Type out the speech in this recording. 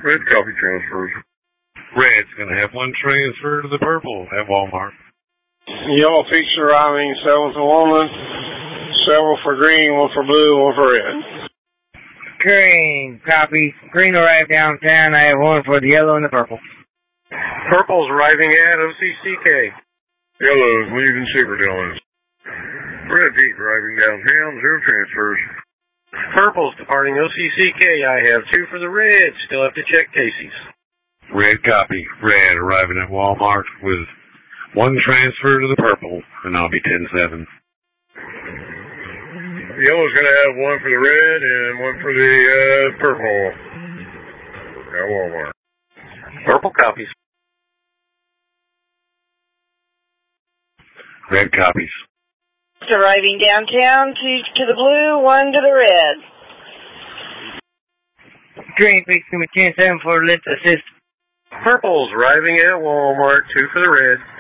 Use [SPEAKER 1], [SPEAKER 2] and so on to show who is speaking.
[SPEAKER 1] Red copy transfers.
[SPEAKER 2] Red's going to have one transfer to the purple at Walmart.
[SPEAKER 3] Yellow feature arriving, several for woman, several for green, one for blue, one for red.
[SPEAKER 4] Green, copy. Green arrived downtown. I have one for the yellow and the purple.
[SPEAKER 5] Purple's arriving at OCCK.
[SPEAKER 1] Yellow's leaving Secret Islands. Red Jeep arriving downtown, 0 transfers.
[SPEAKER 5] Purple's departing OCCK. I have 2 for the red. Still have to check Casey's.
[SPEAKER 2] Red copy. Red arriving at Walmart with 1 transfer to the purple, and I'll be 10-7.
[SPEAKER 1] Yellow's going to have 1 for the red and 1 for the purple at Walmart.
[SPEAKER 5] Purple copies.
[SPEAKER 2] Red copies.
[SPEAKER 6] Arriving downtown, 2 to the blue, 1 to the red.
[SPEAKER 4] Green, fixing me 10-7 for lift assist.
[SPEAKER 5] Purple's arriving at Walmart, 2 for the red.